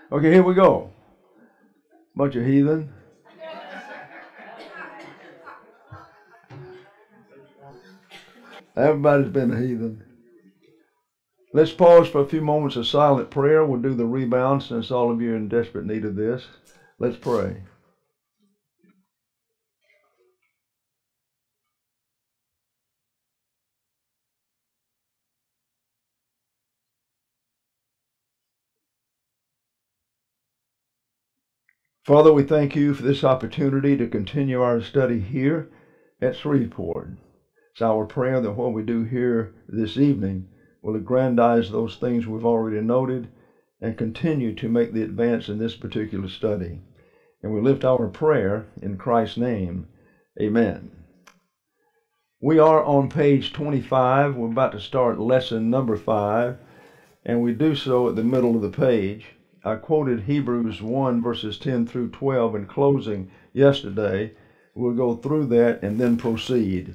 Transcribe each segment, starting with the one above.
Okay, here we go. Bunch of heathen. Everybody's been a heathen. Let's pause for a few moments of silent prayer. We'll do the rebound since all of you are in desperate need of this. Let's pray. Father, we thank you for this opportunity to continue our study here at Shreveport. It's our prayer that what we do here this evening will aggrandize those things we've already noted and continue to make the advance in this particular study. And we lift our prayer in Christ's name. Amen. We are on page 25. We're about to start lesson number 5, and we do so at the middle of the page. I quoted Hebrews 1 verses 10 through 12 in closing yesterday. We'll go through that and then proceed.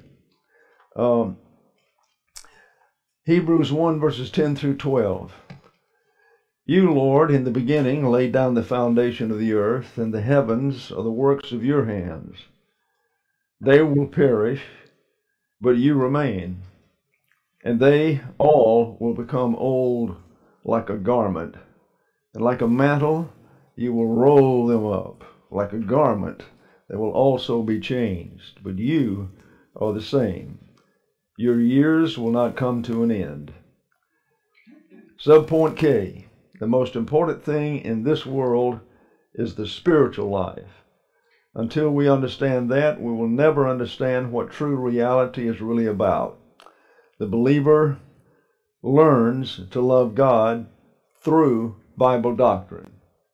Hebrews 1 verses 10 through 12. You, Lord, in the beginning laid down the foundation of the earth, and the heavens are the works of your hands. They will perish, but you remain, and they all will become old like a garment, and like a mantle you will roll them up. Like a garment they will also be changed, but you are the same. Your years will not come to an end. Subpoint K. The most important thing in this world is the spiritual life. Until we understand that, we will never understand what true reality is really about. The believer learns to love God through Bible doctrine.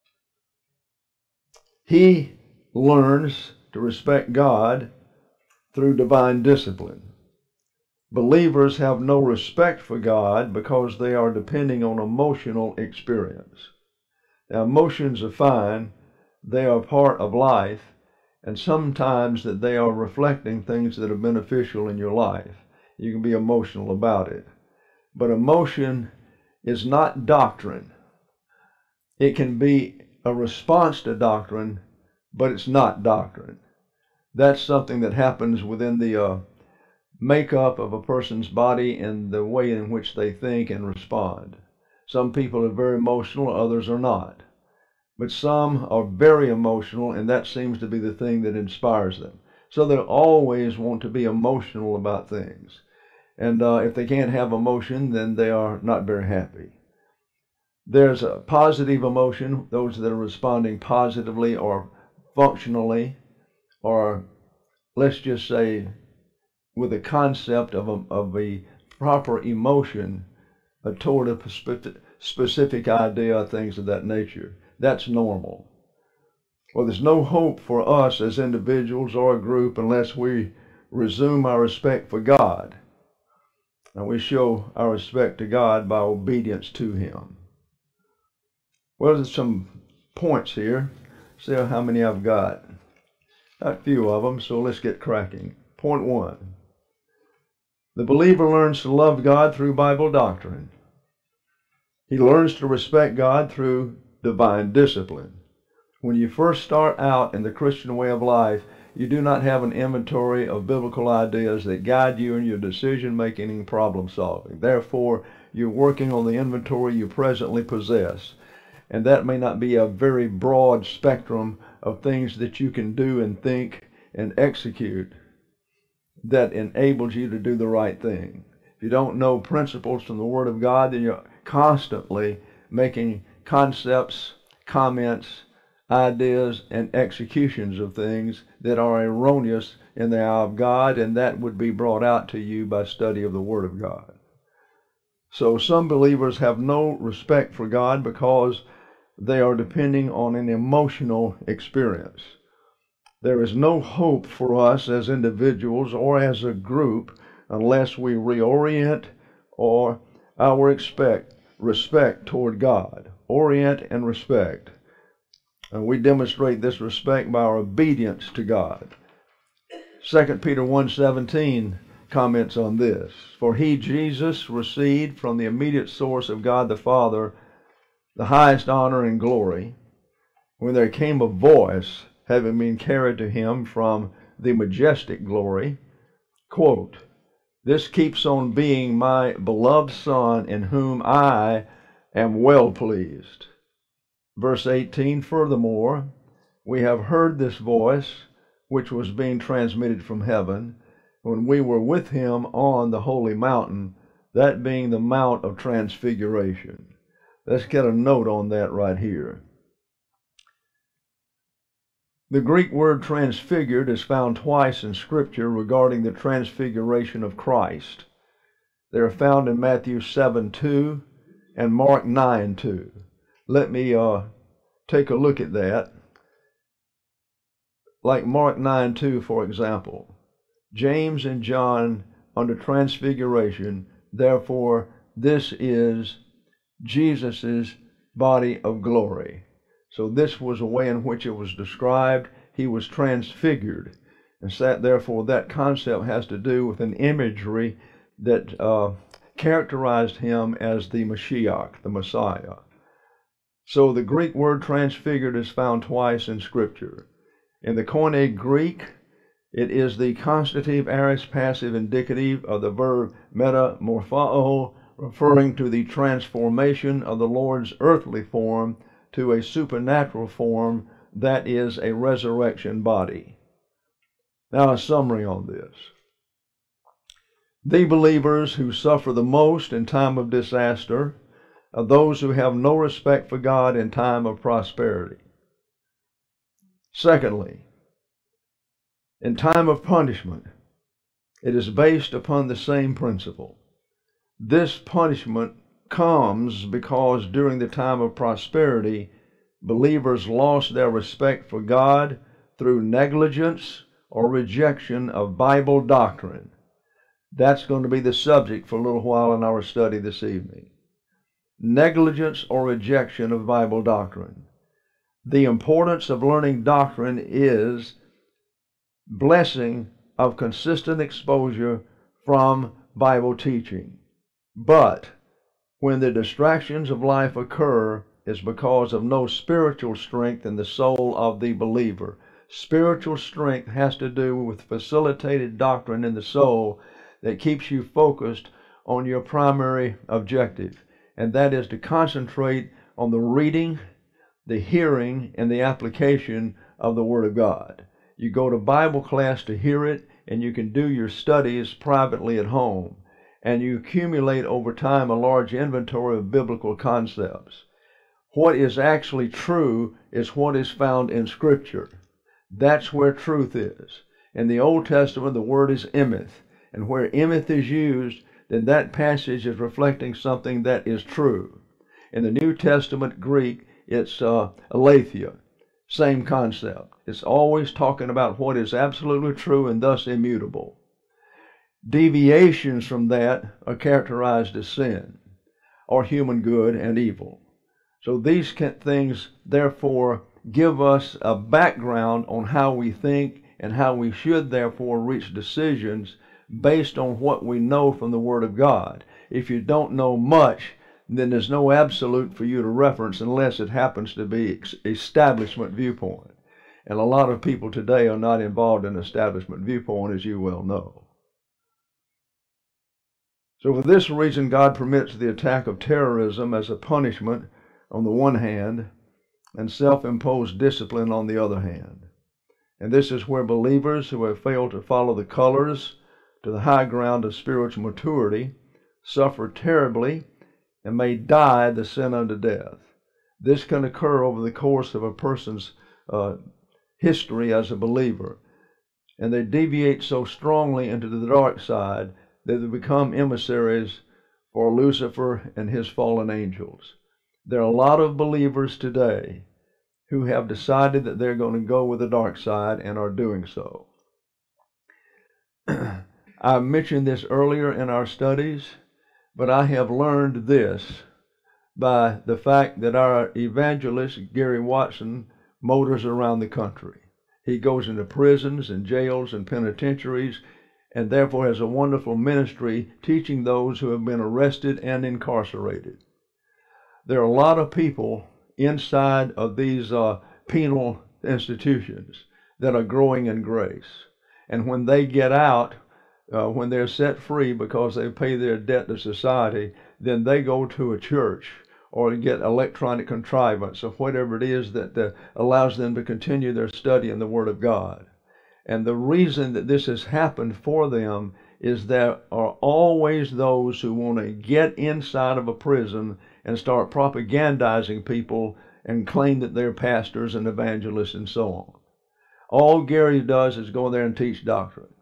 He learns to respect God through divine discipline. Believers have no respect for God because they are depending on emotional experience. Now, emotions are fine. They are part of life, and sometimes that they are reflecting things that are beneficial in your life. You can be emotional about it. But emotion is not doctrine. It can be a response to doctrine, but it's not doctrine. That's something that happens within the makeup of a person's body and the way in which they think and respond. Some people are very emotional, others are not. But some are very emotional, and that seems to be the thing that inspires them. So they always want to be emotional about things. And if they can't have emotion, then they are not very happy. There's a positive emotion, those that are responding positively or functionally, or let's just say with a concept of a proper emotion toward a specific idea, things of that nature. That's normal. Well, there's no hope for us as individuals or a group unless we resume our respect for God. And we show our respect to God by obedience to Him. Well, there's some points here. See how many I've got. A few of them, so let's get cracking. Point 1. The believer learns to love God through Bible doctrine. He learns to respect God through divine discipline. When you first start out in the Christian way of life, you do not have an inventory of biblical ideas that guide you in your decision-making and problem-solving. Therefore, you're working on the inventory you presently possess. And that may not be a very broad spectrum of things that you can do and think and execute that enables you to do the right thing. If you don't know principles from the Word of God, then you're constantly making concepts, comments, ideas, and executions of things that are erroneous in the eye of God, and that would be brought out to you by study of the Word of God. So some believers have no respect for God because they are depending on an emotional experience. There is no hope for us as individuals or as a group unless we reorient or our respect toward God. Orient and respect. And we demonstrate this respect by our obedience to God. 2 Peter 1:17 comments on this. For he, Jesus, received from the immediate source of God the Father the highest honor and glory, when there came a voice having been carried to him from the majestic glory, quote, "This keeps on being my beloved Son, in whom I am well pleased." Verse 18, furthermore, we have heard this voice, which was being transmitted from heaven, when we were with him on the holy mountain, that being the Mount of Transfiguration. Let's get a note on that right here. The Greek word transfigured is found twice in Scripture regarding the transfiguration of Christ. They are found in Matthew 7:2 and Mark 9:2. Let me take a look at that. Like Mark 9:2, for example. James and John under transfiguration, therefore this is Jesus's body of glory. So this was a way in which it was described. He was transfigured. And therefore that concept has to do with an imagery that characterized him as the Mashiach, the Messiah. So the Greek word transfigured is found twice in Scripture. In the Koine Greek, it is the constitutive aorist passive indicative of the verb metamorpho, referring to the transformation of the Lord's earthly form to a supernatural form, that is, a resurrection body. Now a summary on this. The believers who suffer the most in time of disaster are those who have no respect for God in time of prosperity. Secondly, in time of punishment, it is based upon the same principle. This punishment comes because during the time of prosperity, believers lost their respect for God through negligence or rejection of Bible doctrine. That's going to be the subject for a little while in our study this evening. Negligence or rejection of Bible doctrine. The importance of learning doctrine is blessing of consistent exposure from Bible teaching. But when the distractions of life occur, is because of no spiritual strength in the soul of the believer. Spiritual strength has to do with facilitated doctrine in the soul that keeps you focused on your primary objective, and that is to concentrate on the reading, the hearing, and the application of the Word of God. You go to Bible class to hear it, and you can do your studies privately at home, and you accumulate over time a large inventory of biblical concepts. What is actually true is what is found in Scripture. That's where truth is. In the Old Testament, the word is emeth, and where emeth is used, then that passage is reflecting something that is true. In the New Testament Greek, it's aletheia, same concept. It's always talking about what is absolutely true and thus immutable. Deviations from that are characterized as sin, or human good and evil. So these things, therefore, give us a background on how we think and how we should, therefore, reach decisions based on what we know from the Word of God. If you don't know much, then there's no absolute for you to reference unless it happens to be establishment viewpoint. And a lot of people today are not involved in establishment viewpoint, as you well know. So for this reason, God permits the attack of terrorism as a punishment on the one hand, and self-imposed discipline on the other hand. And this is where believers who have failed to follow the colors to the high ground of spiritual maturity suffer terribly and may die the sin unto death. This can occur over the course of a person's history as a believer, and they deviate so strongly into the dark side that they become emissaries for Lucifer and his fallen angels. There are a lot of believers today who have decided that they're going to go with the dark side and are doing so. I mentioned this earlier in our studies, but I have learned this by the fact that our evangelist, Gary Watson, motors around the country. He goes into prisons and jails and penitentiaries, and therefore has a wonderful ministry teaching those who have been arrested and incarcerated. There are a lot of people inside of these penal institutions that are growing in grace. And when they get out, when they're set free because they pay their debt to society, then they go to a church or get electronic contrivance or whatever it is that allows them to continue their study in the Word of God. And the reason that this has happened for them is there are always those who want to get inside of a prison and start propagandizing people and claim that they're pastors and evangelists and so on. All Gary does is go there and teach doctrine,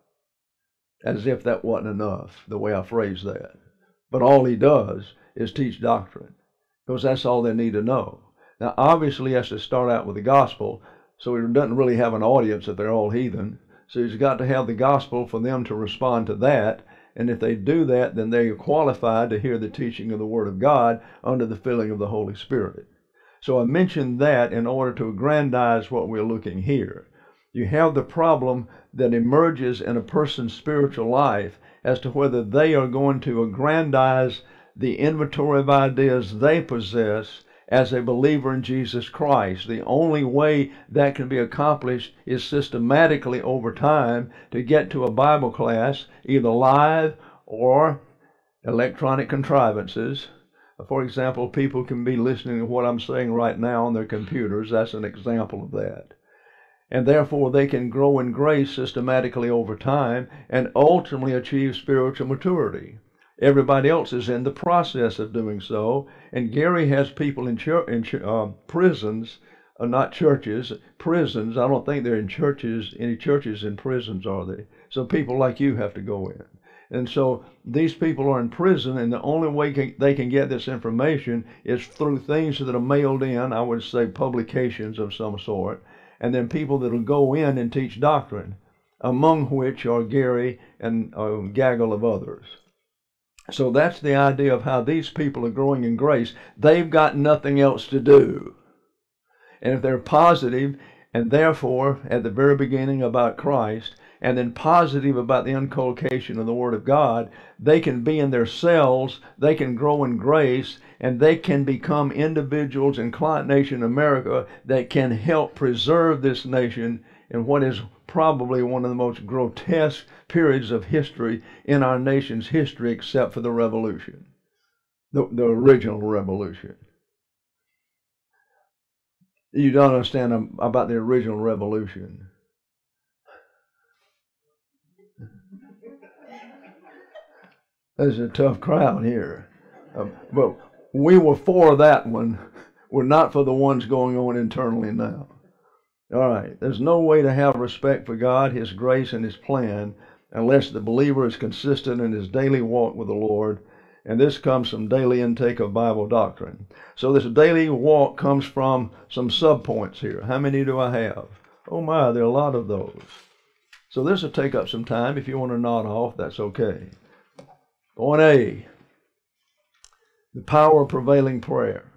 as if that wasn't enough, the way I phrase that. But all he does is teach doctrine, because that's all they need to know. Now, obviously, he has to start out with the gospel, so he doesn't really have an audience if they're all heathen. So he's got to have the gospel for them to respond to that. And if they do that, then they are qualified to hear the teaching of the Word of God under the filling of the Holy Spirit. So I mentioned that in order to aggrandize what we're looking here. You have the problem that emerges in a person's spiritual life as to whether they are going to aggrandize the inventory of ideas they possess as a believer in Jesus Christ. The only way that can be accomplished is systematically over time to get to a Bible class, either live or electronic contrivances. For example, people can be listening to what I'm saying right now on their computers. That's an example of that. And therefore they can grow in grace systematically over time and ultimately achieve spiritual maturity. Everybody else is in the process of doing so, and Gary has people in prisons, not churches, prisons. I don't think they're in churches, any churches in prisons, are they? So people like you have to go in. And so these people are in prison, and the only way they can get this information is through things that are mailed in, I would say publications of some sort, and then people that will go in and teach doctrine, among which are Gary and a gaggle of others. So that's the idea of how these people are growing in grace. They've got nothing else to do. And if they're positive, and therefore at the very beginning about Christ, and then positive about the inculcation of the Word of God, they can be in their cells, they can grow in grace, and they can become individuals in Client Nation America that can help preserve this nation in what is probably one of the most grotesque periods of history in our nation's history, except for the revolution, the original revolution. You don't understand about the original revolution. There's a tough crowd here. But we were for that one. We're not for the ones going on internally now. All right, there's no way to have respect for God, His grace, and His plan unless the believer is consistent in his daily walk with the Lord, and this comes from daily intake of Bible doctrine. So this daily walk comes from some subpoints here. How many do I have? Oh my, there are a lot of those. So this will take up some time. If you want to nod off, that's okay. Point A, the power of prevailing prayer.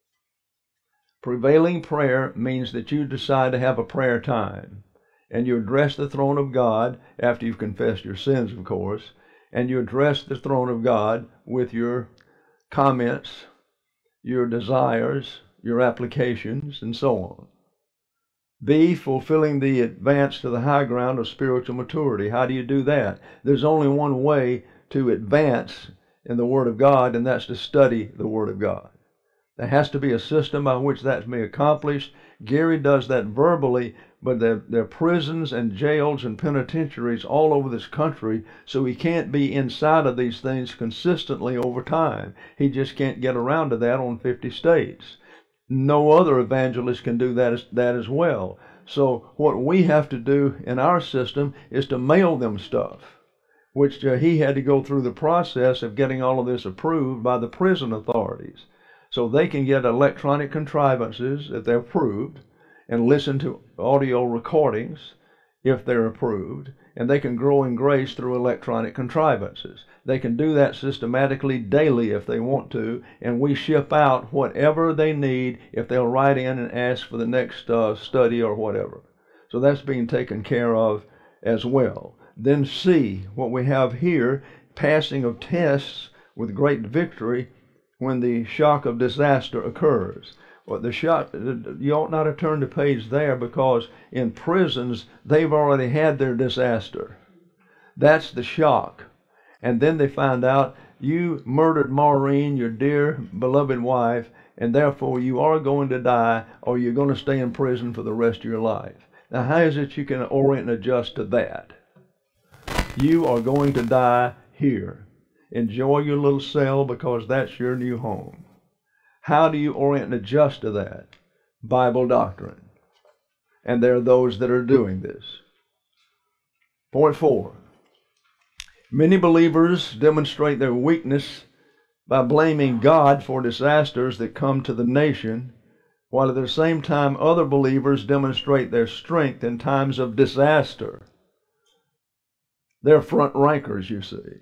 Prevailing prayer means that you decide to have a prayer time, and you address the throne of God after you've confessed your sins, of course, and you address the throne of God with your comments, your desires, your applications, and so on. B, fulfilling the advance to the high ground of spiritual maturity. How do you do that? There's only one way to advance in the Word of God, and that's to study the Word of God. There has to be a system by which that may be accomplished. Gary does that verbally, but there are prisons and jails and penitentiaries all over this country, so he can't be inside of these things consistently over time. He just can't get around to that on 50 states. No other evangelist can do that as well. So what we have to do in our system is to mail them stuff, which he had to go through the process of getting all of this approved by the prison authorities. So they can get electronic contrivances if they're approved and listen to audio recordings if they're approved, and they can grow in grace through electronic contrivances. They can do that systematically daily if they want to, and we ship out whatever they need if they'll write in and ask for the next study or whatever. So that's being taken care of as well. Then C, what we have here, passing of tests with great victory when the shock of disaster occurs. Well, the shock, you ought not to turn the page there, because in prisons they've already had their disaster. That's the shock. And then they find out you murdered Maureen, your dear beloved wife, and therefore you are going to die, or you're going to stay in prison for the rest of your life. Now, how is it you can orient and adjust to that? You are going to die here. Enjoy your little cell, because that's your new home. How do you orient and adjust to that? Bible doctrine. And there are those that are doing this. Point 4. Many believers demonstrate their weakness by blaming God for disasters that come to the nation, while at the same time other believers demonstrate their strength in times of disaster. They're front rankers, you see.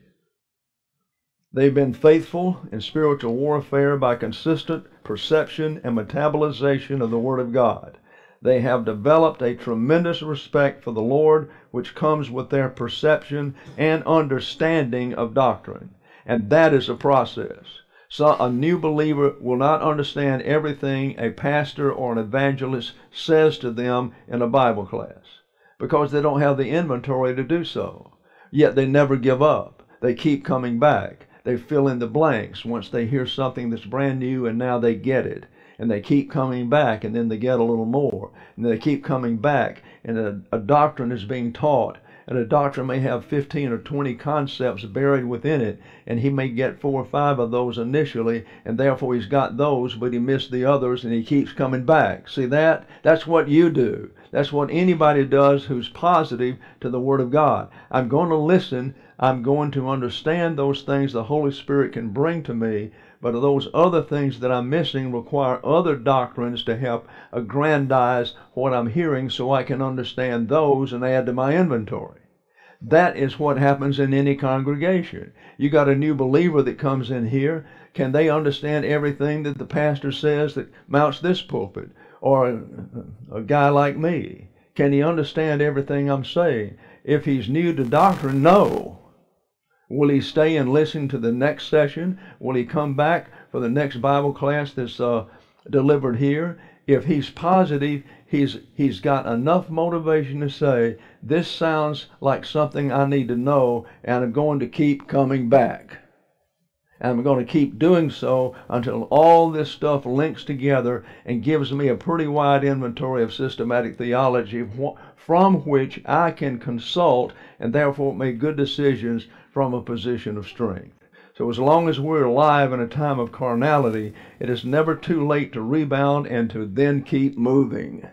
They've been faithful in spiritual warfare by consistent perception and metabolization of the Word of God. They have developed a tremendous respect for the Lord, which comes with their perception and understanding of doctrine. And that is a process. So a new believer will not understand everything a pastor or an evangelist says to them in a Bible class, because they don't have the inventory to do so. Yet they never give up. They keep coming back. They fill in the blanks once they hear something that's brand new, and now they get it. And they keep coming back, and then they get a little more. And they keep coming back, and a doctrine is being taught. And a doctrine may have 15 or 20 concepts buried within it, and he may get 4 or 5 of those initially, and therefore he's got those, but he missed the others, and he keeps coming back. See that? That's what you do. That's what anybody does who's positive to the Word of God. I'm going to listen. I'm going to understand those things the Holy Spirit can bring to me, but those other things that I'm missing require other doctrines to help aggrandize what I'm hearing, so I can understand those and add to my inventory. That is what happens in any congregation. You got a new believer that comes in here. Can they understand everything that the pastor says that mounts this pulpit? Or a guy like me, can he understand everything I'm saying? If he's new to doctrine, no. Will he stay and listen to the next session? Will he come back for the next Bible class that's delivered here? If he's positive, he's got enough motivation to say, this sounds like something I need to know, and I'm going to keep coming back. And I'm going to keep doing so until all this stuff links together and gives me a pretty wide inventory of systematic theology from which I can consult and therefore make good decisions from a position of strength. So as long as we're alive in a time of carnality, it is never too late to rebound and to then keep moving.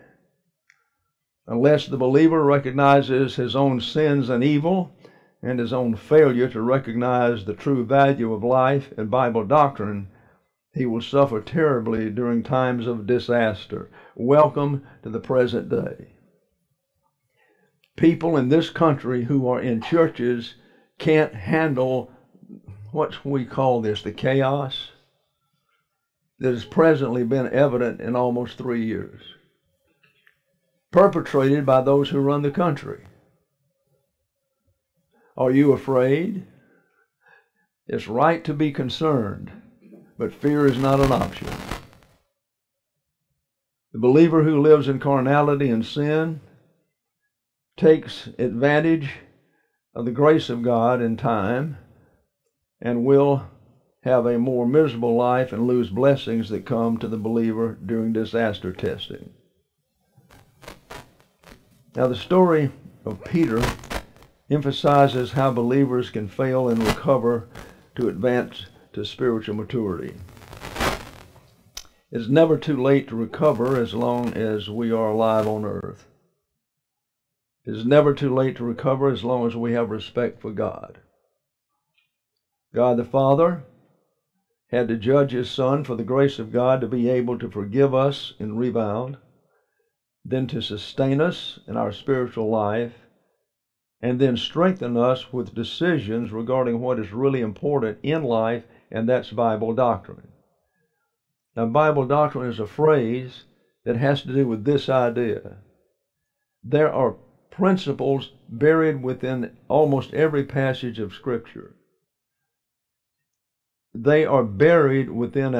Unless the believer recognizes his own sins and evil, and his own failure to recognize the true value of life and Bible doctrine, he will suffer terribly during times of disaster. Welcome to the present day. People in this country who are in churches can't handle what we call this, the chaos that has presently been evident in almost 3 years, perpetrated by those who run the country. Are you afraid? It's right to be concerned, but fear is not an option. The believer who lives in carnality and sin takes advantage of the grace of God in time and will have a more miserable life and lose blessings that come to the believer during disaster testing. Now, the story of Peter emphasizes how believers can fail and recover to advance to spiritual maturity. It's never too late to recover as long as we are alive on earth. It's never too late to recover as long as we have respect for God. God the Father had to judge His Son for the grace of God to be able to forgive us and rebound, then to sustain us in our spiritual life, and then strengthen us with decisions regarding what is really important in life, and that's Bible doctrine. Now, Bible doctrine is a phrase that has to do with this idea. There are principles buried within almost every passage of Scripture. they are buried within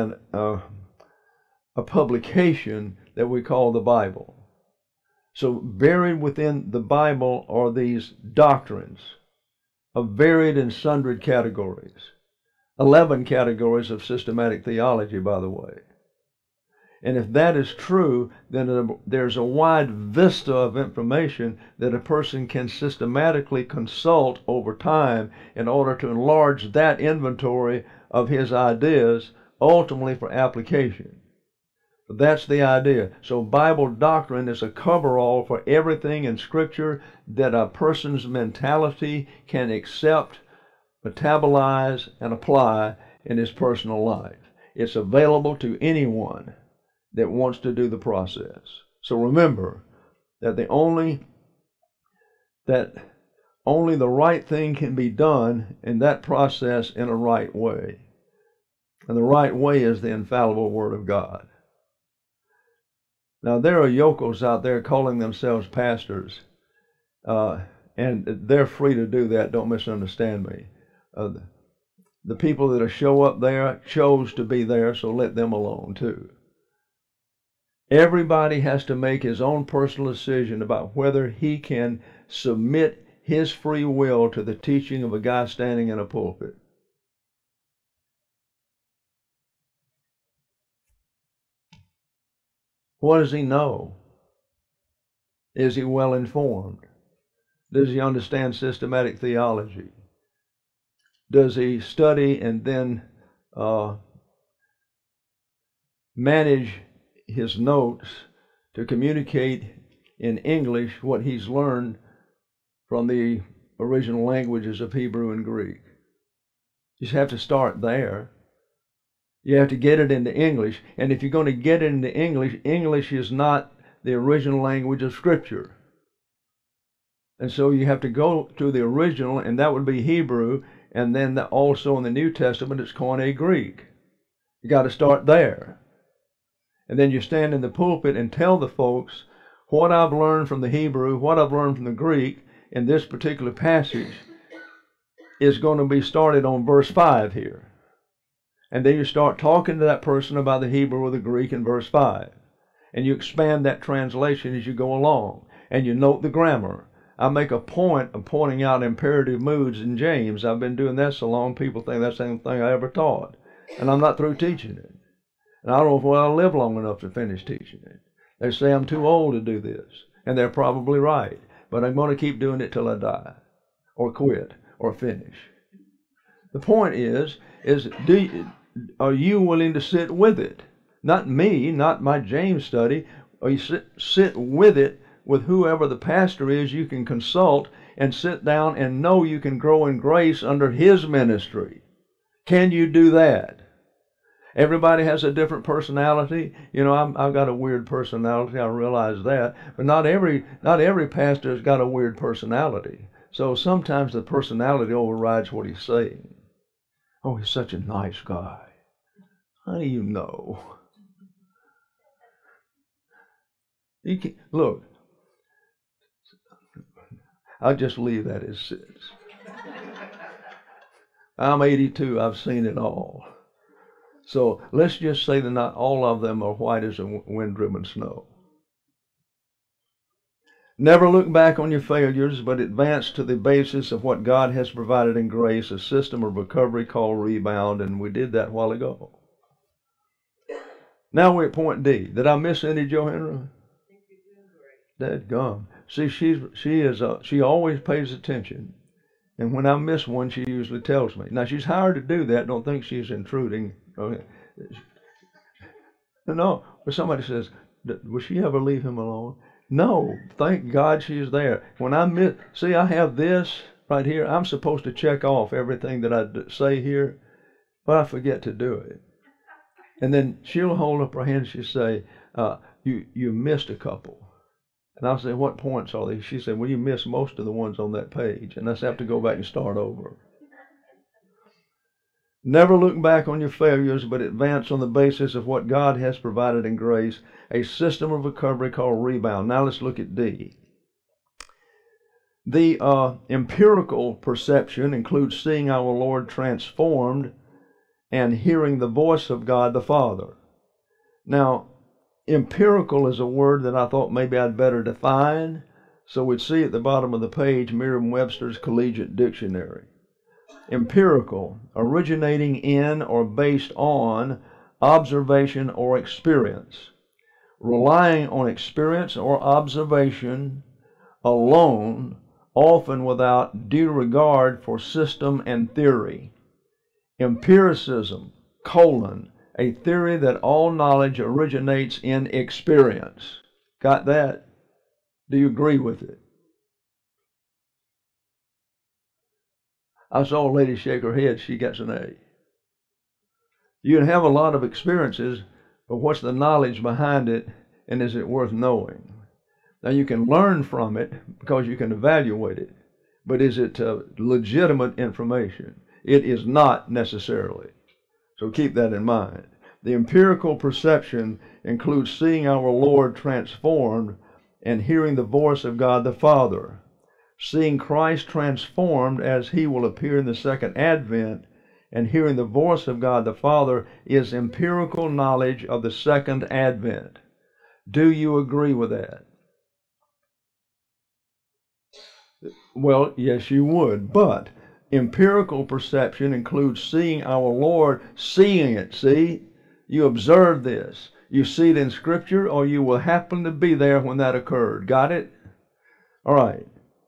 a publication that we call the Bible. So buried within the Bible are these doctrines of varied and sundry categories. 11 categories of systematic theology, by the way. And if that is true, then there's a wide vista of information that a person can systematically consult over time in order to enlarge that inventory of his ideas, ultimately for application. That's the idea. So Bible doctrine is a coverall for everything in Scripture that a person's mentality can accept, metabolize, and apply in his personal life. It's available to anyone that wants to do the process. So remember that only the right thing can be done in that process in a right way. And the right way is the infallible Word of God. Now, there are yokels out there calling themselves pastors, and they're free to do that. Don't misunderstand me. The people that show up there chose to be there, so let them alone too. Everybody has to make his own personal decision about whether he can submit his free will to the teaching of a guy standing in a pulpit. What does he know? Is he well informed? Does he understand systematic theology? Does he study and then manage his notes to communicate in English what he's learned from the original languages of Hebrew and Greek? You just have to start there. You have to get it into English. And if you're going to get it into English, English is not the original language of Scripture. And so you have to go to the original, and that would be Hebrew, and then also in the New Testament it's Koine Greek. You got to start there. And then you stand in the pulpit and tell the folks what I've learned from the Hebrew, what I've learned from the Greek in this particular passage is going to be started on verse 5 here. And then you start talking to that person about the Hebrew or the Greek in verse 5. And you expand that translation as you go along. And you note the grammar. I make a point of pointing out imperative moods in James. I've been doing that so long, people think that's the same thing I ever taught. And I'm not through teaching it. And I don't know if I'll live long enough to finish teaching it. They say I'm too old to do this. And they're probably right. But I'm going to keep doing it till I die. Or quit. Or finish. The point is are you willing to sit with it? Not me, not my James study. Or you sit with it with whoever the pastor is you can consult and sit down and know you can grow in grace under his ministry. Can you do that? Everybody has a different personality. You know, I've got a weird personality. I realize that. But not every pastor has got a weird personality. So sometimes the personality overrides what he's saying. Oh, he's such a nice guy. How do you know? Look, I'll just leave that as sits. I'm 82. I've seen it all. So let's just say that not all of them are white as wind-driven snow. Never look back on your failures, but advance to the basis of what God has provided in grace, a system of recovery called rebound, and we did that a while ago. Now we're at point D. Did I miss any, Joe Henry? Dadgum. See, she always pays attention, and when I miss one, she usually tells me. Now she's hired to do that. Don't think she's intruding. Okay. No, but somebody says, "Will she ever leave him alone?" No, thank God she's there. When I have this right here. I'm supposed to check off everything that I say here, but I forget to do it. And then she'll hold up her hand and she'll say, you missed a couple. And I'll say, what points are these? She said, well, you missed most of the ones on that page. And I have to go back and start over. Never look back on your failures, but advance on the basis of what God has provided in grace, a system of recovery called rebound. Now let's look at D. The empirical perception includes seeing our Lord transformed and hearing the voice of God the Father. Now, empirical is a word that I thought maybe I'd better define, so we'd see at the bottom of the page Merriam-Webster's Collegiate Dictionary. Empirical, originating in or based on observation or experience, relying on experience or observation alone, often without due regard for system and theory. Empiricism, a theory that all knowledge originates in experience. Got that? Do you agree with it? I saw a lady shake her head. She gets an A. You can have a lot of experiences, but what's the knowledge behind it, and is it worth knowing? Now, you can learn from it because you can evaluate it, but is it legitimate information? It is not necessarily. So keep that in mind. The empirical perception includes seeing our Lord transformed and hearing the voice of God the Father. Seeing Christ transformed as he will appear in the second advent and hearing the voice of God the Father is empirical knowledge of the second advent. Do you agree with that? Well, yes, you would, but empirical perception includes seeing our Lord, seeing it. See, you observe this. You see it in Scripture, or you will happen to be there when that occurred. Got it? All right.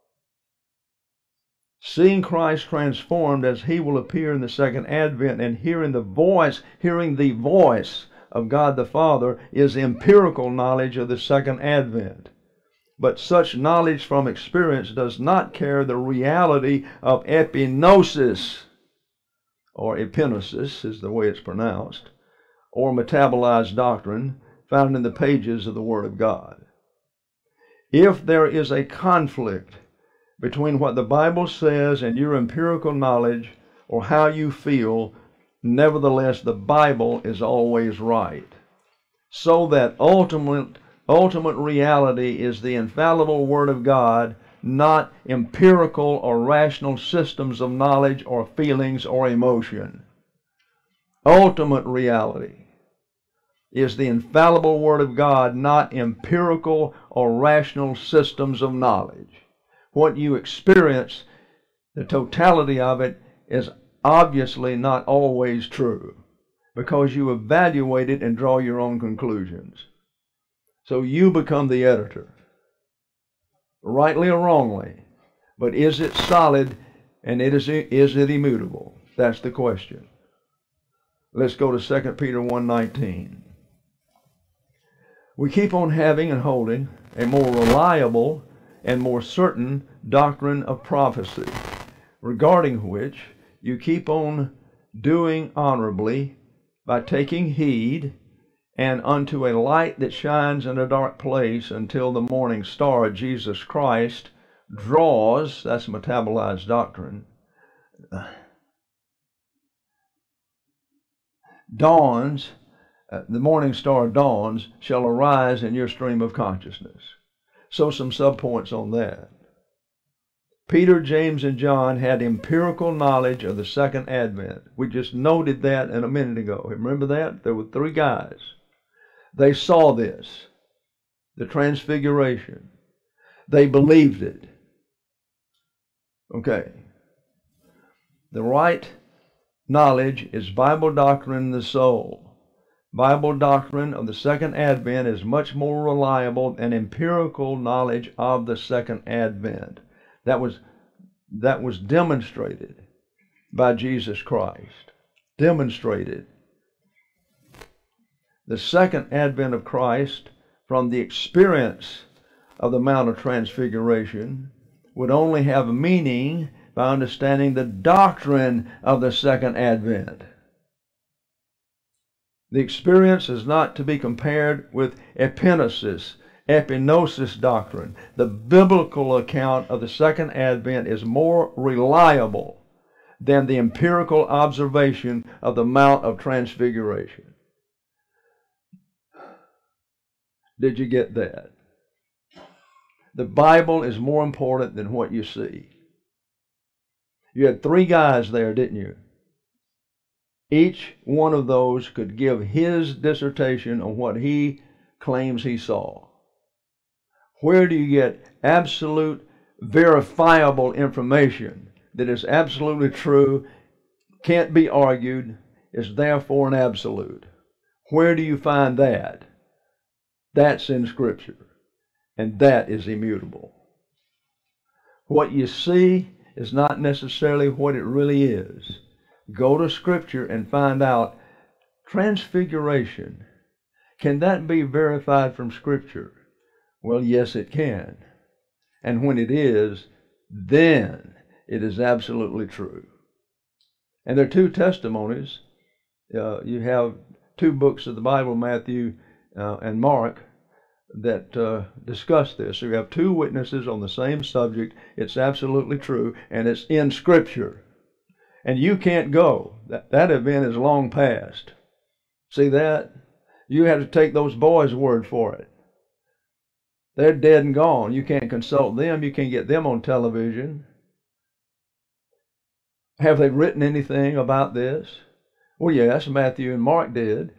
Seeing Christ transformed as he will appear in the second advent and hearing the voice of God the Father is empirical knowledge of the second advent. But such knowledge from experience does not carry the reality of epignosis, or epignosis is the way it's pronounced, or metabolized doctrine found in the pages of the Word of God. If there is a conflict between what the Bible says and your empirical knowledge or how you feel, nevertheless the Bible is always right. So that ultimate reality is the infallible Word of God, not empirical or rational systems of knowledge or feelings or emotion. Ultimate reality is the infallible Word of God, not empirical or rational systems of knowledge. What you experience, the totality of it, is obviously not always true because you evaluate it and draw your own conclusions. So you become the editor, rightly or wrongly. But is it solid and is it immutable? That's the question. Let's go to 2 Peter 1:19. We keep on having and holding a more reliable and more certain doctrine of prophecy, regarding which you keep on doing honorably by taking heed, and unto a light that shines in a dark place until the morning star, Jesus Christ, draws, that's metabolized doctrine, dawns, the morning star dawns, shall arise in your stream of consciousness. So some subpoints on that. Peter, James, and John had empirical knowledge of the second advent. We just noted that a minute ago. Remember that? There were three guys. They saw this, the transfiguration. They believed it. Okay. The right knowledge is Bible doctrine in the soul. Bible doctrine of the second advent is much more reliable than empirical knowledge of the second advent. That was demonstrated by Jesus Christ. Demonstrated. The second advent of Christ, from the experience of the Mount of Transfiguration, would only have meaning by understanding the doctrine of the second advent. The experience is not to be compared with epignosis doctrine. The biblical account of the second advent is more reliable than the empirical observation of the Mount of Transfiguration. Did you get that? The Bible is more important than what you see. You had three guys there, didn't you? Each one of those could give his dissertation on what he claims he saw. Where do you get absolute, verifiable information that is absolutely true, can't be argued, is therefore an absolute? Where do you find that? That's in Scripture, and that is immutable. What you see is not necessarily what it really is. Go to Scripture and find out transfiguration. Can that be verified from Scripture? Well, yes, it can. And when it is, then it is absolutely true. And there are two testimonies. You have two books of the Bible, Matthew and Mark, that discuss this. So you have two witnesses on the same subject. It's absolutely true, and it's in Scripture. And you can't go. That event is long past. See that? You have to take those boys' word for it. They're dead and gone. You can't consult them. You can't get them on television. Have they written anything about this? Well, yes, Matthew and Mark did.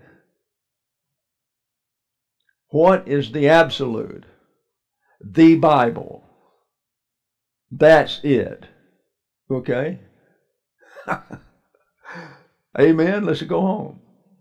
What is the absolute? The Bible. That's it. Okay? Amen? Let's go home.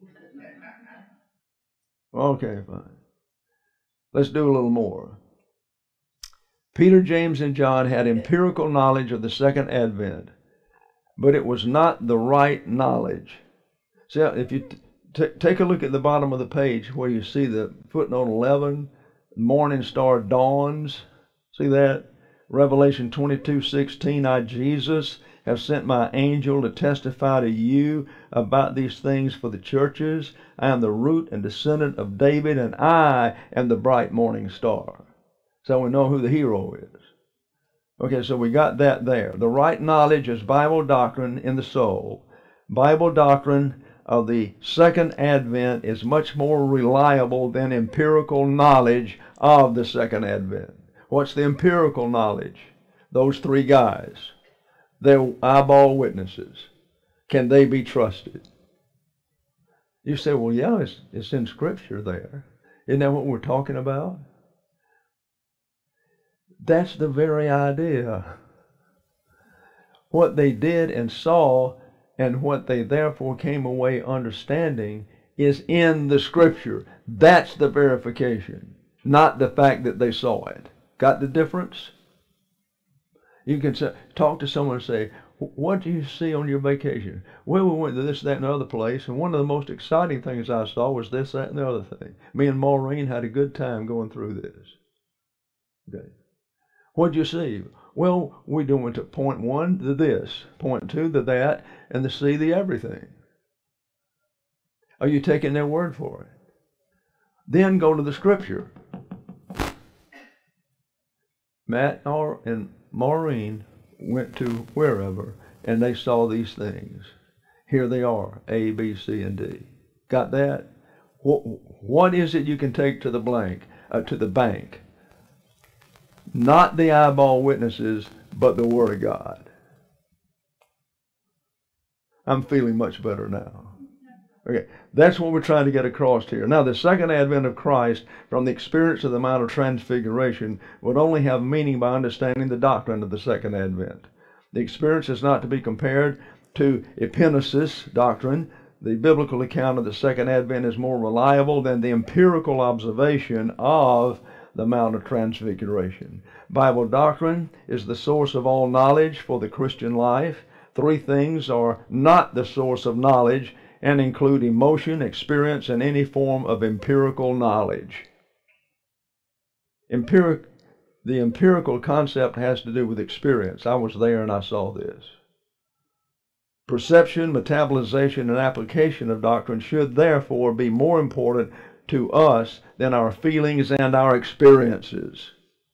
Okay, fine. Let's do a little more. Peter, James, and John had empirical knowledge of the second advent, but it was not the right knowledge. See, if you take a look at the bottom of the page where you see the footnote 11, morning star dawns. See that? Revelation 22:16, I, Jesus, have sent my angel to testify to you about these things for the churches. I am the root and descendant of David, and I am the bright morning star. So we know who the hero is. Okay, so we got that there. The right knowledge is Bible doctrine in the soul. Bible doctrine of the second advent is much more reliable than empirical knowledge of the second advent. What's the empirical knowledge? Those three guys. They're eyeball witnesses. Can they be trusted? You say, well, yeah, it's in Scripture there. Isn't that what we're talking about? That's the very idea. What they did and saw and what they therefore came away understanding is in the Scripture. That's the verification, not the fact that they saw it. Got the difference? You can talk to someone and say, what do you see on your vacation? Well, we went to this, that, and the other place, and one of the most exciting things I saw was this, that, and the other thing. Me and Maureen had a good time going through this. Okay. What'd you see? Well, we went to point 1 to this, point 2 to that, and the C, the everything. Are you taking their word for it? Then go to the Scripture. Matt and Maureen went to wherever, and they saw these things. Here they are, A, B, C, and D. Got that? What is it you can take to the bank? Not the eyeball witnesses, but the Word of God. I'm feeling much better now. Okay, that's what we're trying to get across here. Now, the second advent of Christ from the experience of the Mount of Transfiguration would only have meaning by understanding the doctrine of the second advent. The experience is not to be compared to epignosis doctrine. The biblical account of the second advent is more reliable than the empirical observation of the Mount of Transfiguration. Bible doctrine is the source of all knowledge for the Christian life. Three things are not the source of knowledge and include emotion, experience, and any form of empirical knowledge. The empirical concept has to do with experience. I was there and I saw this. Perception, metabolization, and application of doctrine should therefore be more important to us than our feelings and our experiences.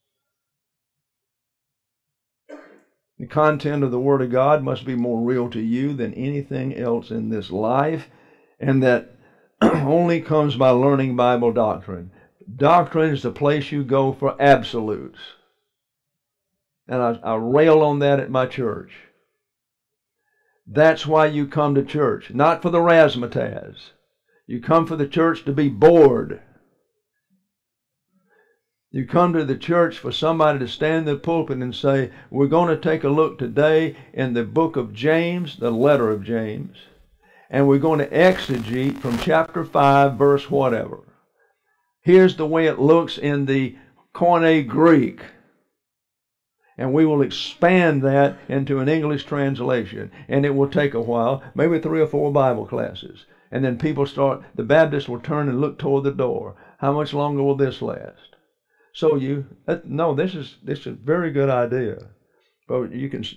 The content of the Word of God must be more real to you than anything else in this life, and that only comes by learning Bible doctrine. Doctrine is the place you go for absolutes. And I rail on that at my church. That's why you come to church, not for the razzmatazz. You come for the church to be bored. You come to the church for somebody to stand in the pulpit and say, we're going to take a look today in the book of James, the letter of James, and we're going to exegete from chapter 5, verse whatever. Here's the way it looks in the Koine Greek. And we will expand that into an English translation. And it will take a while, maybe 3 or 4 Bible classes. And then the Baptists will turn and look toward the door. How much longer will this last? So this is a very good idea. But you can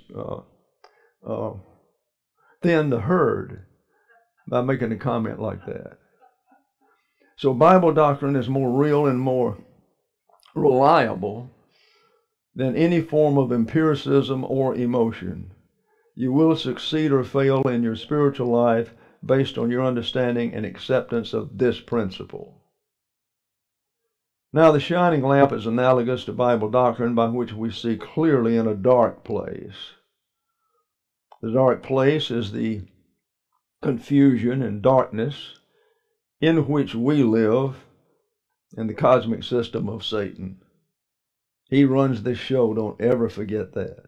thin the herd by making a comment like that. So Bible doctrine is more real and more reliable than any form of empiricism or emotion. You will succeed or fail in your spiritual life based on your understanding and acceptance of this principle. Now, the shining lamp is analogous to Bible doctrine by which we see clearly in a dark place. The dark place is the confusion and darkness in which we live in the cosmic system of Satan. He runs this show, don't ever forget that.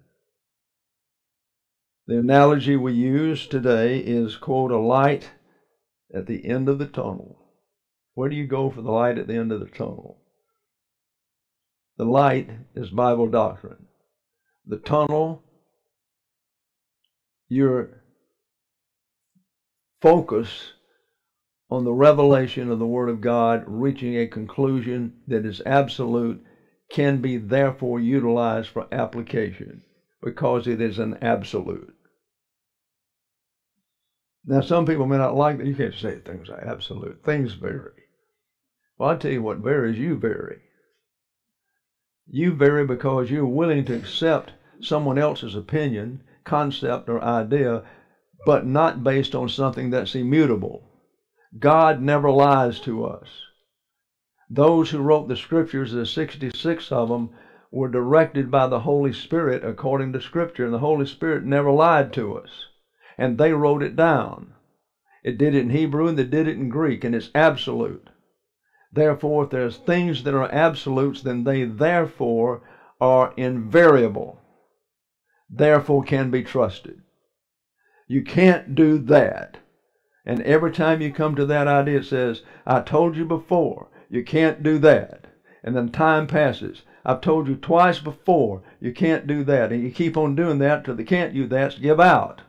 The analogy we use today is, quote, a light at the end of the tunnel. Where do you go for the light at the end of the tunnel? The light is Bible doctrine. The tunnel, your focus on the revelation of the Word of God, reaching a conclusion that is absolute, can be therefore utilized for application because it is an absolute. Now, some people may not like that. You can't say things are absolute. Things vary. Well, I'll tell you what varies. You vary. You vary because you're willing to accept someone else's opinion, concept, or idea, but not based on something that's immutable. God never lies to us. Those who wrote the scriptures, there's 66 of them, were directed by the Holy Spirit according to Scripture, and the Holy Spirit never lied to us. And they wrote it down. It did it in Hebrew and they did it in Greek, and it's absolute. Therefore, if there's things that are absolutes, then they therefore are invariable, therefore can be trusted. You can't do that. And every time you come to that idea, it says, I told you before, you can't do that. And then time passes. I've told you twice before, you can't do that. And you keep on doing that till the can't do that's give out.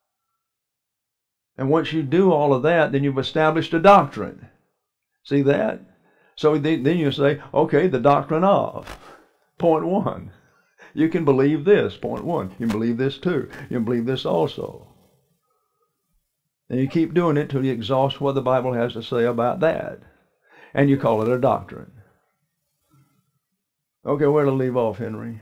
And once you do all of that, then you've established a doctrine. See that? So then you say, okay, the doctrine of. Point 1. You can believe this. Point 1. You can believe this too. You can believe this also. And you keep doing it till you exhaust what the Bible has to say about that. And you call it a doctrine. Okay, where to leave off, Henry?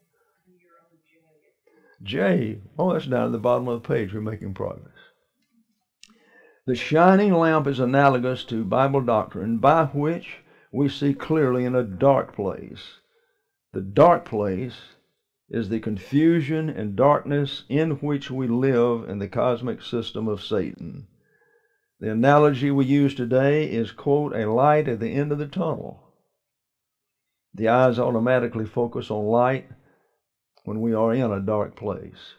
J. Oh, that's down at the bottom of the page. We're making progress. The shining lamp is analogous to Bible doctrine by which we see clearly in a dark place. The dark place is the confusion and darkness in which we live in the cosmic system of Satan. The analogy we use today is, quote, a light at the end of the tunnel. The eyes automatically focus on light when we are in a dark place.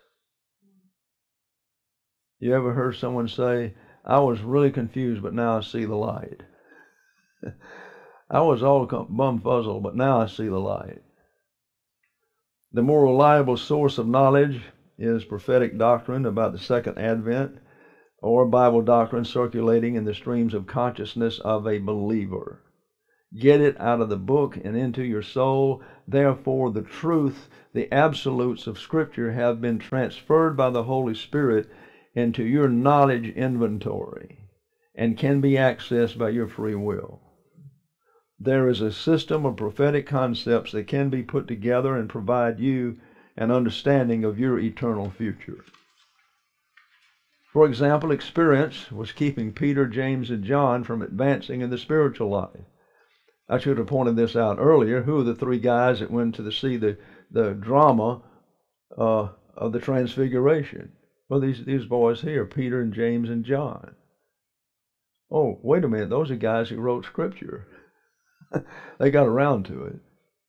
You ever heard someone say, I was really confused, but now I see the light. I was all bumfuzzled, but now I see the light. The more reliable source of knowledge is prophetic doctrine about the second advent, or Bible doctrine circulating in the streams of consciousness of a believer. Get it out of the book and into your soul. Therefore, the truth, the absolutes of Scripture have been transferred by the Holy Spirit into your knowledge inventory and can be accessed by your free will. There is a system of prophetic concepts that can be put together and provide you an understanding of your eternal future. For example, experience was keeping Peter, James, and John from advancing in the spiritual life. I should have pointed this out earlier. Who are the 3 guys that went to see the drama of the Transfiguration? Well, these boys here, Peter and James and John. Oh, wait a minute, those are guys who wrote Scripture. They got around to it.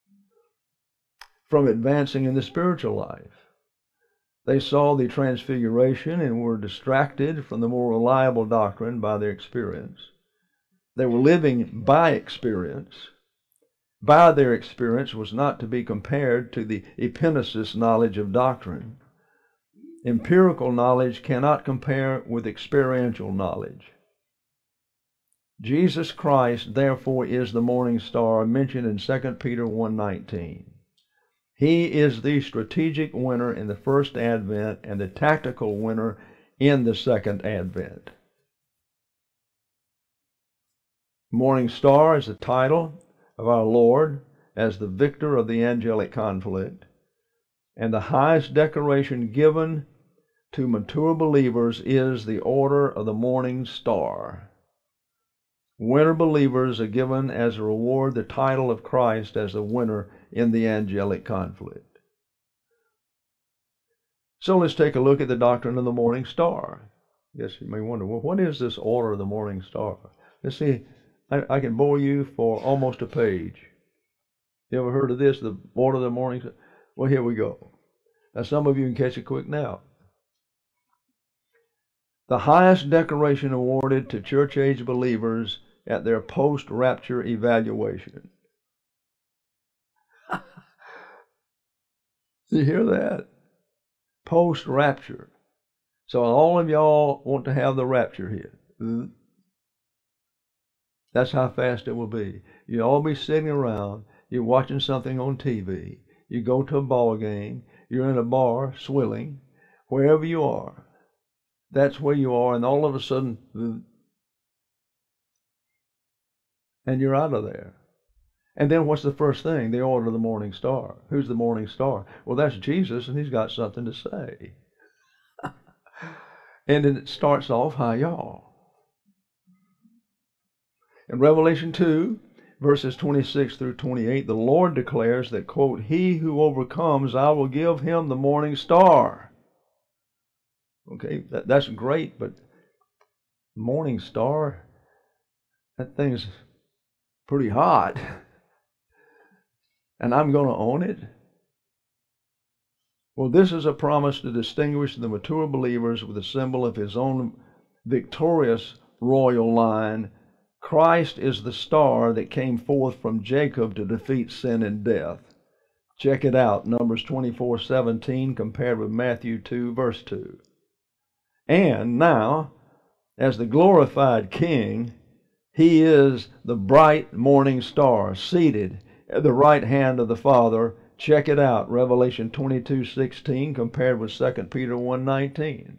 From advancing in the spiritual life. They saw the transfiguration and were distracted from the more reliable doctrine by their experience. They were living by experience. By their experience was not to be compared to the epignosis knowledge of doctrine. Empirical knowledge cannot compare with experiential knowledge. Jesus Christ, therefore, is the morning star mentioned in 2 Peter 1:19. He is the strategic winner in the first advent and the tactical winner in the second advent. Morning star is the title of our Lord as the victor of the angelic conflict, and the highest decoration given to mature believers is the order of the morning star. Winner believers are given as a reward the title of Christ as the winner in the angelic conflict. So let's take a look at the doctrine of the morning star. Yes, you may wonder, well, what is this order of the morning star? Let's see, I can bore you for almost a page. You ever heard of this, the order of the morning star? Well, here we go. Now, some of you can catch it quick now. The highest decoration awarded to church-age believers at their post-rapture evaluation. You hear that? Post-rapture. So all of y'all want to have the rapture here. That's how fast it will be. You'll all be sitting around, you're watching something on TV, you go to a ball game, you're in a bar swilling, wherever you are. That's where you are, and all of a sudden, and you're out of there. And then what's the first thing? The order of the morning star. Who's the morning star? Well, that's Jesus, and he's got something to say. And then it starts off, hi y'all. In Revelation 2, verses 26 through 28, the Lord declares that, quote, he who overcomes, I will give him the morning star. Okay, that's great, but morning star, that thing's pretty hot. And I'm going to own it? Well, this is a promise to distinguish the mature believers with a symbol of his own victorious royal line. Christ is the star that came forth from Jacob to defeat sin and death. Check it out, Numbers 24:17 compared with Matthew 2, verse 2. And now, as the glorified King, he is the bright morning star, seated at the right hand of the Father. Check it out, Revelation 22:16 compared with 2 Peter 1:19.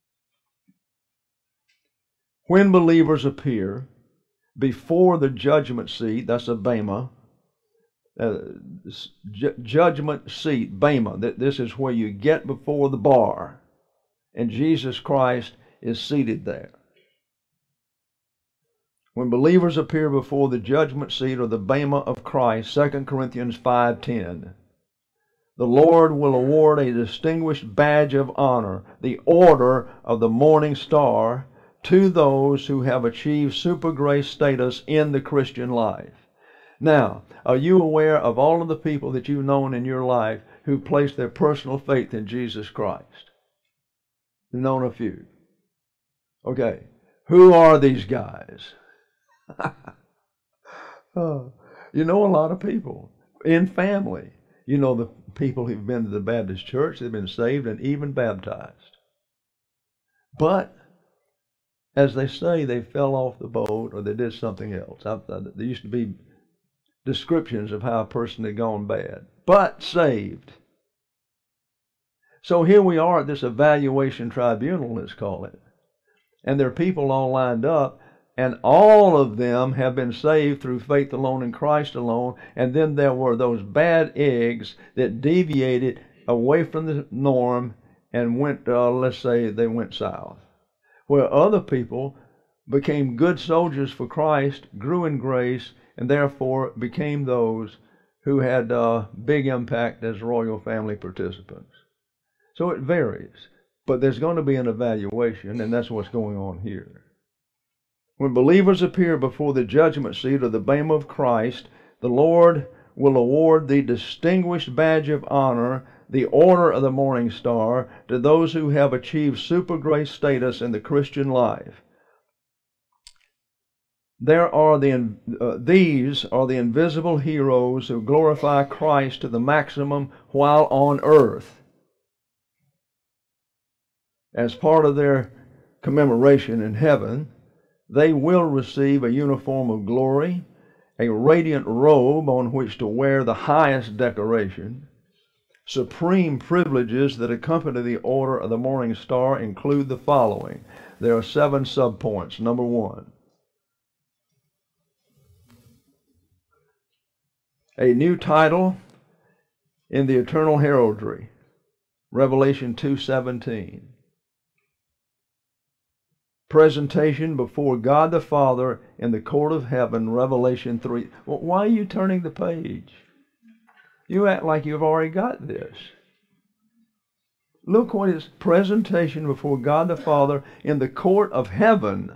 When believers appear before the judgment seat, that's a bema, judgment seat, bema, this is where you get before the bar, and Jesus Christ is seated there. When believers appear before the judgment seat or the bema of Christ, 2 Corinthians 5:10, the Lord will award a distinguished badge of honor, the order of the morning star, to those who have achieved super grace status in the Christian life. Now, are you aware of all of the people that you've known in your life who placed their personal faith in Jesus Christ? You've known a few. Okay, who are these guys? You know a lot of people in family. You know the people who've been to the Baptist church, they've been saved and even baptized. But, as they say, they fell off the boat or they did something else. There used to be descriptions of how a person had gone bad, but saved. So here we are at this evaluation tribunal, let's call it. And there are people all lined up, and all of them have been saved through faith alone in Christ alone. And then there were those bad eggs that deviated away from the norm and went, let's say, they went south. Where other people became good soldiers for Christ, grew in grace, and therefore became those who had big impact as royal family participants. So it varies. But there's going to be an evaluation, and that's what's going on here. When believers appear before the judgment seat of the Bema of Christ, the Lord will award the distinguished badge of honor, the Order of the Morning Star, to those who have achieved super grace status in the Christian life. These are the invisible heroes who glorify Christ to the maximum while on earth. As part of their commemoration in heaven, they will receive a uniform of glory, a radiant robe on which to wear the highest decoration. Supreme privileges that accompany the Order of the Morning Star include the following. There are 7 subpoints. Number 1, a new title in the eternal heraldry, Revelation 2:17. Presentation before God the Father in the court of heaven, Revelation 3. Well, why are you turning the page? You act like you've already got this. Look what is presentation before God the Father in the court of heaven.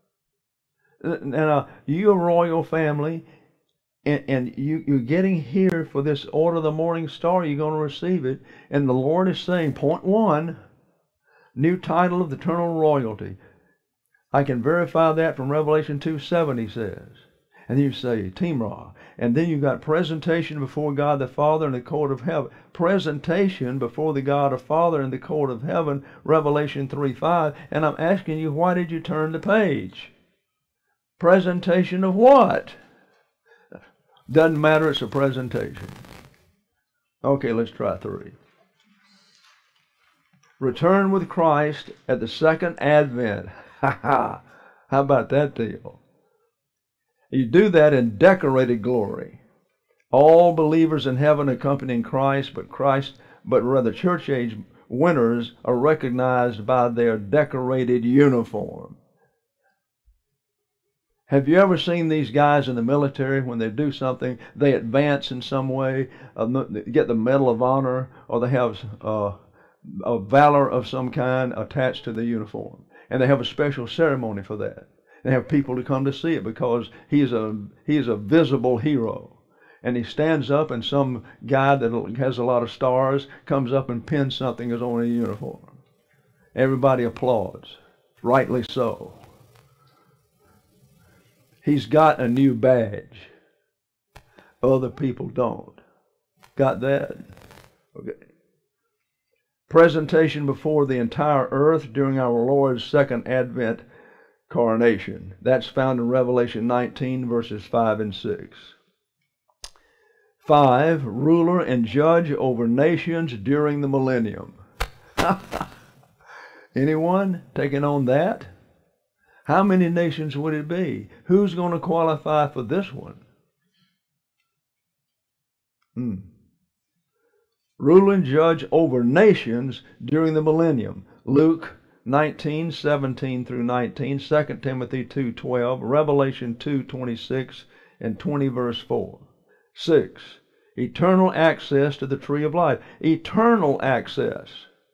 Now, you're a royal family, and you're getting here for this Order of the Morning Star. You're going to receive it. And the Lord is saying, point 1, new title of the eternal royalty. I can verify that from Revelation 2:7, he says. And you say, Timrah. And then you've got presentation before God the Father in the court of heaven. Presentation before the God the Father in the court of heaven, Revelation 3:5. And I'm asking you, why did you turn the page? Presentation of what? Doesn't matter, it's a presentation. Okay, let's try 3. Return with Christ at the second advent. Ha ha! How about that deal? You do that in decorated glory. All believers in heaven accompanying Christ, but rather church age winners are recognized by their decorated uniform. Have you ever seen these guys in the military, when they do something, they advance in some way, get the Medal of Honor, or they have a valor of some kind attached to the uniform? And they have a special ceremony for that. They have people to come to see it because he is a visible hero. And he stands up, and some guy that has a lot of stars comes up and pins something as on a uniform. Everybody applauds, rightly so. He's got a new badge. Other people don't. Got that? Okay. Presentation before the entire earth during our Lord's second advent coronation. That's found in Revelation 19, verses 5 and 6. 5, ruler and judge over nations during the millennium. Anyone taking on that? How many nations would it be? Who's going to qualify for this one? Rule and judge over nations during the millennium. Luke 19:17 through 19, 2 Timothy 2:12, Revelation 2:26 and 20 verse 4. 6. Eternal access to the tree of life. Eternal access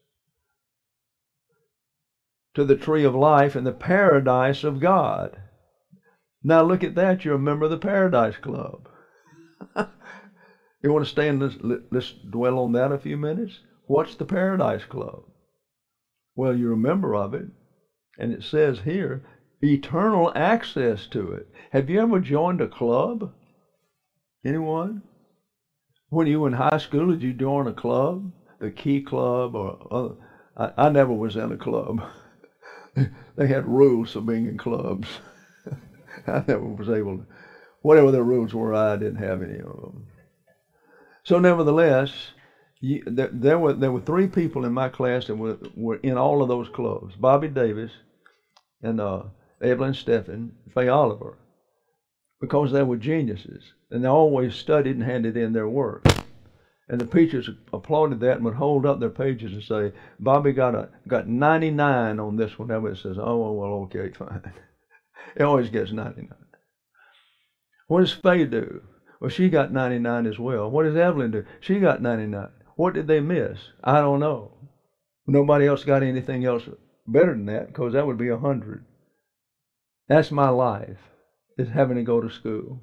to the tree of life in the paradise of God. Now look at that. You're a member of the Paradise Club. You want to stay in this? Let's dwell on that a few minutes. What's the Paradise Club? Well, you're a member of it, and it says here, eternal access to it. Have you ever joined a club? Anyone? When you were in high school, did you join a club? The Key Club or other? I never was in a club. They had rules for being in clubs. I never was able to. Whatever the rules were, I didn't have any of them. So nevertheless, there were 3 people in my class that were in all of those clubs. Bobby Davis and Evelyn Steffen, Faye Oliver, because they were geniuses. And they always studied and handed in their work. And the teachers applauded that and would hold up their pages and say, Bobby got 99 on this one. Everybody says, oh, well, okay, fine. It always gets 99. What does Faye do? Well, she got 99 as well. What does Evelyn do? She got 99. What did they miss? I don't know. Nobody else got anything else better than that, because that would be 100. That's my life, is having to go to school.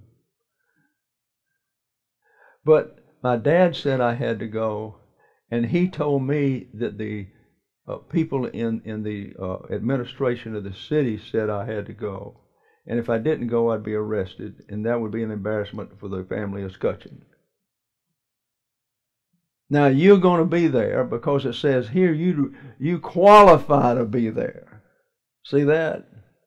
But my dad said I had to go, and he told me that the people in the administration of the city said I had to go. And if I didn't go, I'd be arrested, and that would be an embarrassment for the family of Scutcheon. Now, you're going to be there because it says here you qualify to be there. See that?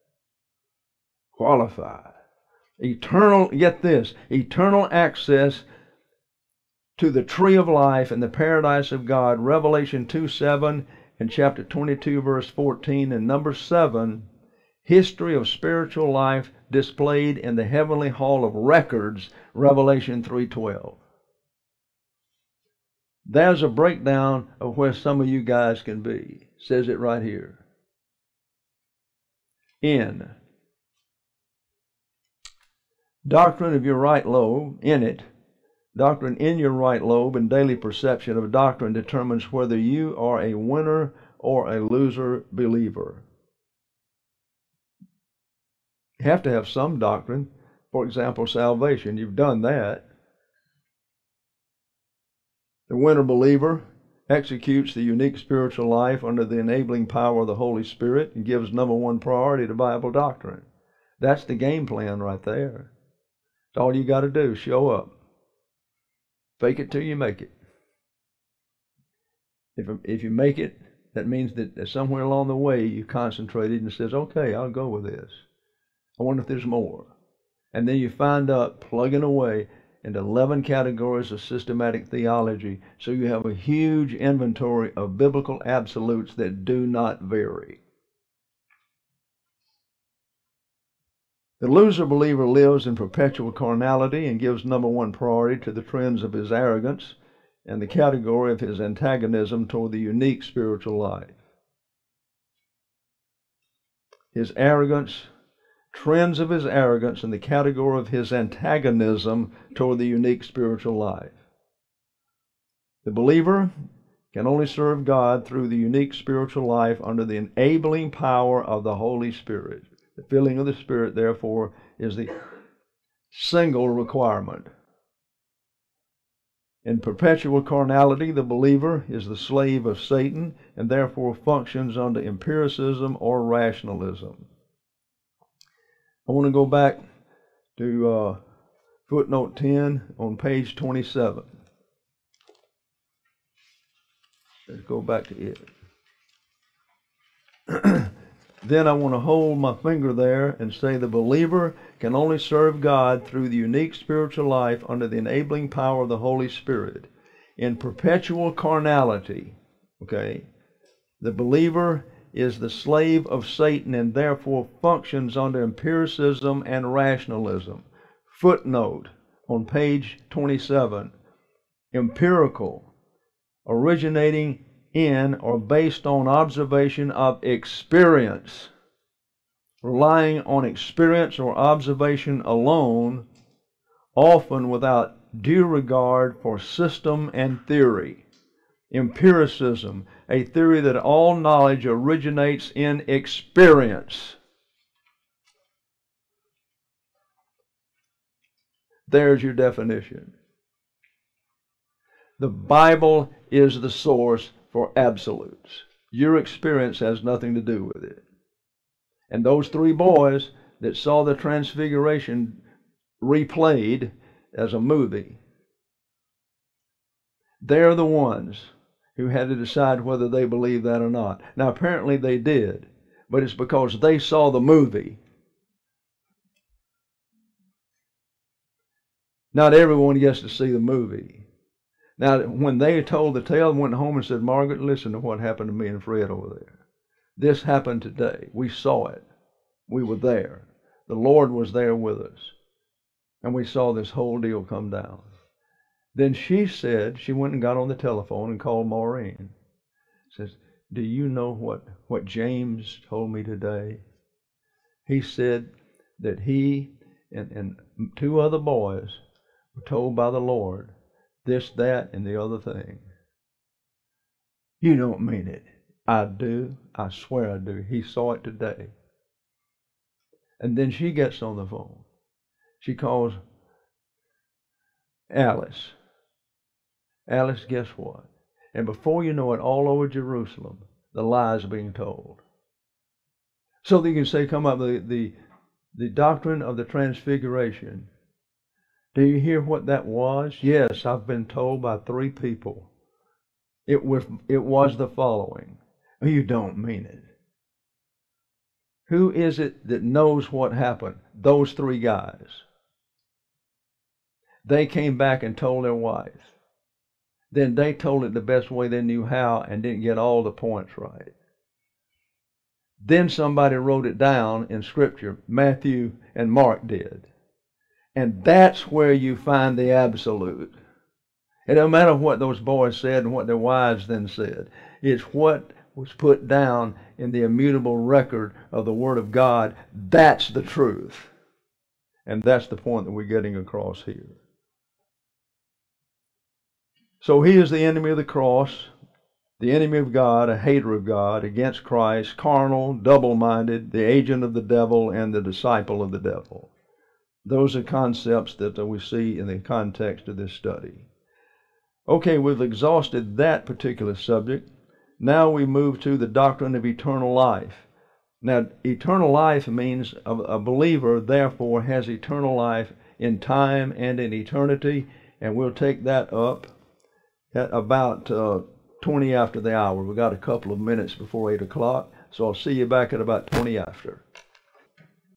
Qualify. Eternal, get this, eternal access to the tree of life and the paradise of God, Revelation 2:7 and chapter 22, verse 14, and number 7, history of spiritual life displayed in the heavenly hall of records, Revelation 3:12. There's a breakdown of where some of you guys can be. It says it right here. In doctrine of your right lobe, in it, doctrine in your right lobe and daily perception of doctrine determines whether you are a winner or a loser believer. You have to have some doctrine. For example, salvation. You've done that. The winner believer executes the unique spiritual life under the enabling power of the Holy Spirit and gives number one priority to Bible doctrine. That's the game plan right there. It's all you got to do, show up. Fake it till you make it. If you make it, that means that somewhere along the way you concentrated and says, okay, I'll go with this. I wonder if there's more. And then you find out plugging away into 11 categories of systematic theology, so you have a huge inventory of biblical absolutes that do not vary. The loser believer lives in perpetual carnality and gives number one priority to the trends of his arrogance and the category of his antagonism toward the unique spiritual life. His arrogance, trends of his arrogance, and the category of his antagonism toward the unique spiritual life. The believer can only serve God through the unique spiritual life under the enabling power of the Holy Spirit. The filling of the Spirit, therefore, is the single requirement. In perpetual carnality, the believer is the slave of Satan and therefore functions under empiricism or rationalism. I want to go back to footnote 10 on page 27. Let's go back to it. Then I want to hold my finger there and say the believer can only serve God through the unique spiritual life under the enabling power of the Holy Spirit. In perpetual carnality, okay, the believer is the slave of Satan and therefore functions under empiricism and rationalism. Footnote on page 27. Empirical, originating in or based on observation of experience, relying on experience or observation alone, often without due regard for system and theory. Empiricism, a theory that all knowledge originates in experience. There's your definition. The Bible is the source for absolutes. Your experience has nothing to do with it. And those three boys that saw the Transfiguration replayed as a movie, they're the ones who had to decide whether they believed that or not. Now, apparently they did, but it's because they saw the movie. Not everyone gets to see the movie. Now, when they told the tale, went home and said, Margaret, listen to what happened to me and Fred over there. This happened today. We saw it. We were there. The Lord was there with us. And we saw this whole deal come down. Then she said, she went and got on the telephone and called Maureen. Says, do you know what James told me today? He said that he and two other boys were told by the Lord this, that, and the other thing. You don't mean it. I do. I swear I do. He saw it today. And then she gets on the phone. She calls Alice. Alice, guess what? And before you know it, all over Jerusalem, the lies are being told. So that you can say, come up, the doctrine of the transfiguration. Do you hear what that was? Yes, I've been told by 3 people. It was the following. You don't mean it. Who is it that knows what happened? Those 3 guys. They came back and told their wife. Then they told it the best way they knew how and didn't get all the points right. Then somebody wrote it down in Scripture. Matthew and Mark did. And that's where you find the absolute. It doesn't matter what those boys said and what their wives then said. It's what was put down in the immutable record of the Word of God. That's the truth. And that's the point that we're getting across here. So he is the enemy of the cross, the enemy of God, a hater of God, against Christ, carnal, double-minded, the agent of the devil, and the disciple of the devil. Those are concepts that we see in the context of this study. Okay, we've exhausted that particular subject. Now we move to the doctrine of eternal life. Now, eternal life means a believer, therefore, has eternal life in time and in eternity, and we'll take that up at about 20 after the hour. We've got a couple of minutes before 8 o'clock, so I'll see you back at about 20 after.